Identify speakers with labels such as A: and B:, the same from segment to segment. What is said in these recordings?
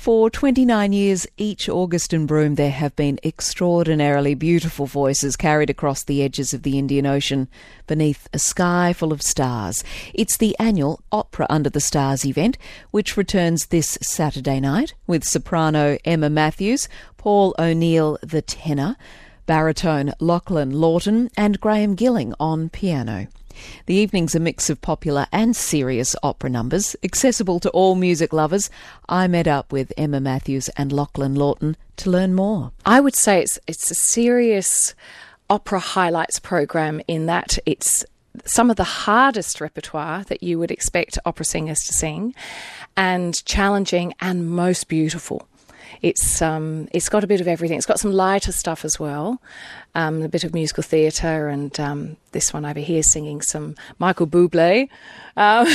A: For 29 years, each August in Broome, there have been extraordinarily beautiful voices carried across the edges of the Indian Ocean beneath a sky full of stars. It's the annual Opera Under the Stars event, which returns this Saturday night with soprano Emma Matthews, Paul O'Neill the tenor, baritone Lachlan Lawton and Graham Gilling on piano. The evening's a mix of popular and serious opera numbers, accessible to all music lovers. I met up with Emma Matthews and Lachlan Lawton to learn more.
B: I would say it's a serious opera highlights program in that it's some of the hardest repertoire that you would expect opera singers to sing, and challenging and most beautiful. It's got a bit of everything. It's got some lighter stuff as well, a bit of musical theatre, and this one over here singing some Michael Bublé. And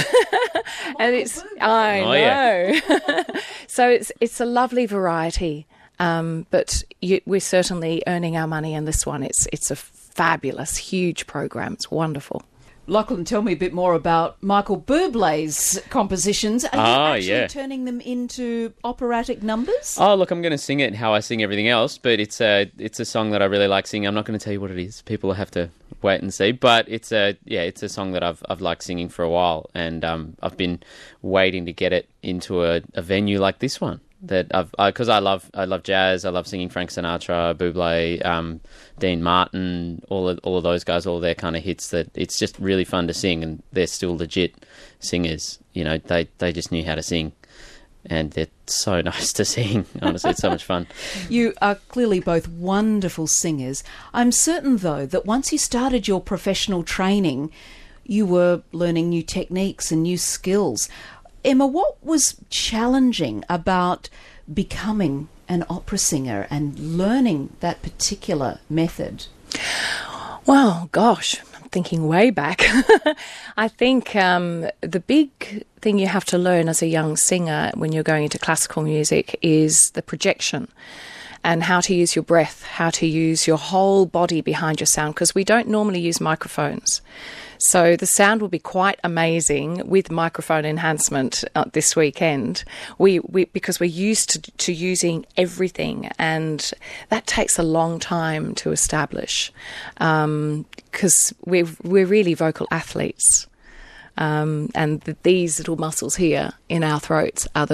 B: it's I know. Yeah. So it's a lovely variety, but we're certainly earning our money in this one. It's a fabulous, huge program. It's wonderful.
A: Lachlan, tell me a bit more about Michael Bublé's compositions. Are you actually turning them into operatic numbers?
C: Oh, look, I'm going to sing it how I sing everything else, but it's a song that I really like singing. I'm not going to tell you what it is. People will have to wait and see. But it's a song that I've liked singing for a while, and I've been waiting to get it into a venue like this one. Because I love jazz, I love singing Frank Sinatra, Bublé, Dean Martin, all of those guys, all their kind of hits. That it's just really fun to sing, and they're still legit singers. You know, they just knew how to sing, and they're so nice to sing. Honestly, it's so much fun.
A: You are clearly both wonderful singers. I'm certain, though, that once you started your professional training, you were learning new techniques and new skills. Emma, what was challenging about becoming an opera singer and learning that particular method?
B: Well, gosh, I'm thinking way back. I think the big thing you have to learn as a young singer when you're going into classical music is the projection, and how to use your breath, how to use your whole body behind your sound, because we don't normally use microphones. So the sound will be quite amazing with microphone enhancement this weekend. Because we're used to using everything, and that takes a long time to establish, because we're really vocal athletes, and these little muscles here in our throats are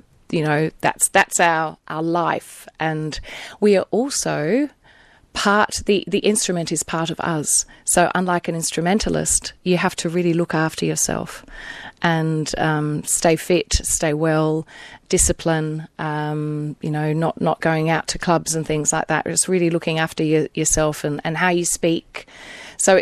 B: that's our life, and we are also the instrument is part of us. So unlike an instrumentalist, you have to really look after yourself and stay fit, stay well, discipline, not going out to clubs and things like that. Just really looking after yourself and how you speak. So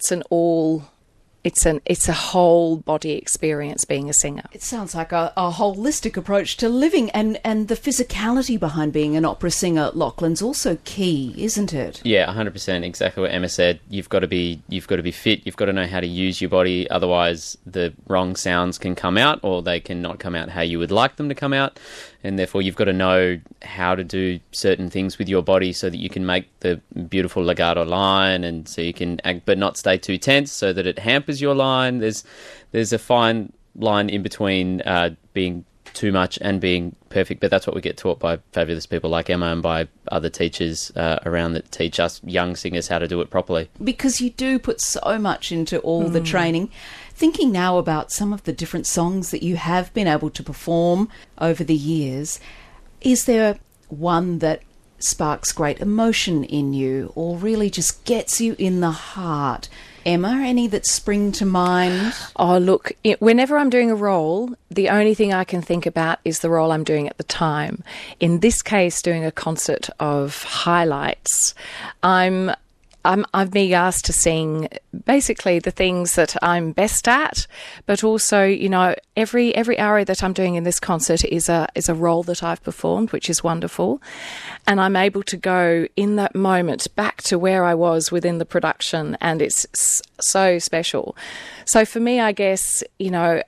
B: it's a whole body experience being a singer.
A: It sounds like a holistic approach to living, and the physicality behind being an opera singer, Lachlan's also key, isn't it?
C: Yeah, 100%. Exactly what Emma said. You've got to be fit. You've got to know how to use your body. Otherwise, the wrong sounds can come out, or they can not come out how you would like them to come out. And therefore, you've got to know how to do certain things with your body so that you can make the beautiful legato line, and so you can act, but not stay too tense so that it hampers your line. There's a fine line in between being too much and being perfect, but that's what we get taught by fabulous people like Emma and by other teachers around that teach us young singers how to do it properly.
A: Because you do put so much into all the training. Thinking now about some of the different songs that you have been able to perform over the years, is there one that sparks great emotion in you or really just gets you in the heart? Emma, any that spring to mind?
B: Oh, look, whenever I'm doing a role, the only thing I can think about is the role I'm doing at the time. In this case, doing a concert of highlights, I'm being asked to sing basically the things that I'm best at, but also, every aria that I'm doing in this concert is a role that I've performed, which is wonderful. And I'm able to go in that moment back to where I was within the production, and it's so special. So for me, I guess,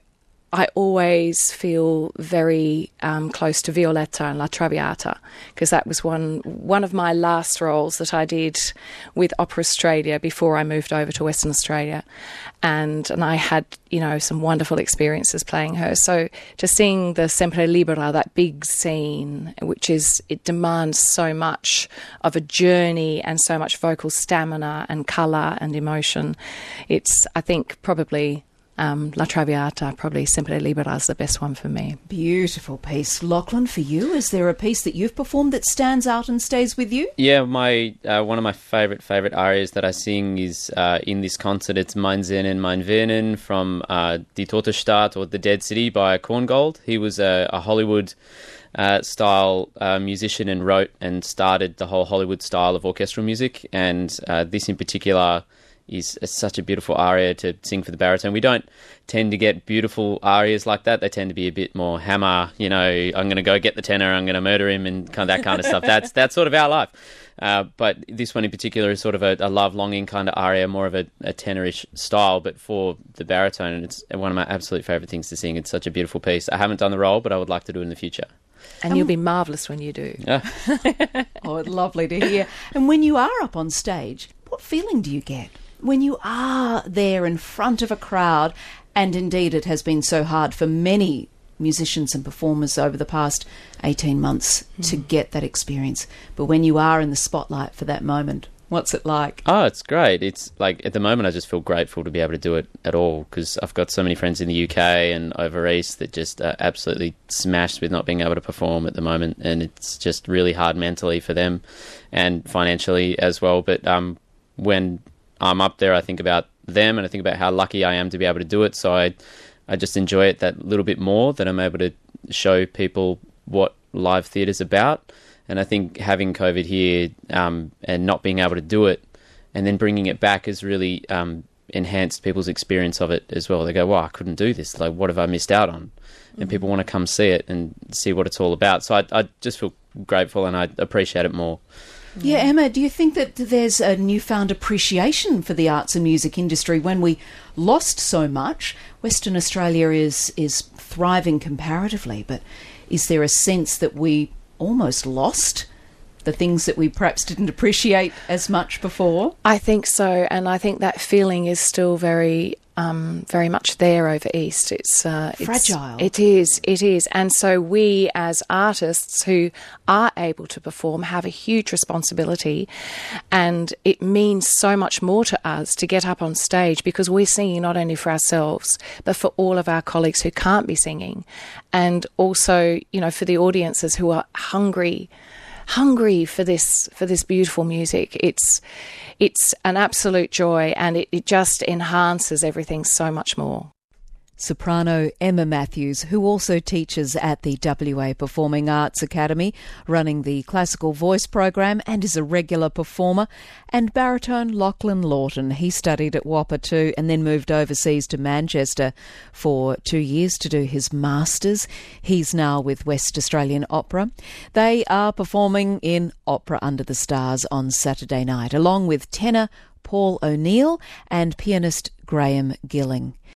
B: I always feel very close to Violetta and La Traviata, because that was one of my last roles that I did with Opera Australia before I moved over to Western Australia, and I had, you know, some wonderful experiences playing her. So to sing the Sempre Libera, that big scene, it demands so much of a journey and so much vocal stamina and colour and emotion. It's, I think, probably La Traviata, probably Sempre Libera is the best one for me.
A: Beautiful piece. Lachlan, for you, is there a piece that you've performed that stands out and stays with you?
C: Yeah, one of my favourite arias that I sing is in this concert. It's Mein Sinn und mein Venen from Die Tote Stadt, or The Dead City, by Korngold. He was a Hollywood style musician and wrote and started the whole Hollywood style of orchestral music, and this in particular is such a beautiful aria to sing for the baritone. We don't tend to get beautiful arias like that. They tend to be a bit more hammer, you know, I'm going to go get the tenor, I'm going to murder him, and that kind of stuff. That's sort of our life. But this one in particular is sort of a love-longing kind of aria, more of a tenorish style, but for the baritone, and it's one of my absolute favourite things to sing. It's such a beautiful piece. I haven't done the role, but I would like to do it in the future.
B: And you'll be marvellous when you do.
C: Yeah.
A: Oh, lovely to hear. And when you are up on stage, what feeling do you get when you are there in front of a crowd? And indeed, it has been so hard for many musicians and performers over the past 18 months to get that experience. But when you are in the spotlight for that moment, what's it like?
C: Oh, it's great. It's like, at the moment, I just feel grateful to be able to do it at all, because I've got so many friends in the UK and over East that just are absolutely smashed with not being able to perform at the moment, and it's just really hard mentally for them and financially as well. But when I'm up there, I think about them and I think about how lucky I am to be able to do it. So I just enjoy it that little bit more, that I'm able to show people what live theatre's about. And I think having COVID here and not being able to do it and then bringing it back has really enhanced people's experience of it as well. They go, wow, I couldn't do this. Like, what have I missed out on? And people want to come see it and see what it's all about. So I just feel grateful and I appreciate it more.
A: Yeah, Emma, do you think that there's a newfound appreciation for the arts and music industry when we lost so much? Western Australia is thriving comparatively, but is there a sense that we almost lost the things that we perhaps didn't appreciate as much before?
B: I think so, and I think that feeling is still very much there over East. It's
A: fragile.
B: It is. And so we as artists who are able to perform have a huge responsibility, and it means so much more to us to get up on stage, because we're singing not only for ourselves but for all of our colleagues who can't be singing, and also, you know, for the audiences who are hungry for this beautiful music. It's an absolute joy, and it just enhances everything so much more.
A: Soprano Emma Matthews, who also teaches at the WA Performing Arts Academy, running the classical voice program, and is a regular performer, and baritone Lachlan Lawton. He studied at WAPA too and then moved overseas to Manchester for 2 years to do his masters. He's now with West Australian Opera. They are performing in Opera Under the Stars on Saturday night, along with tenor Paul O'Neill and pianist Graham Gilling.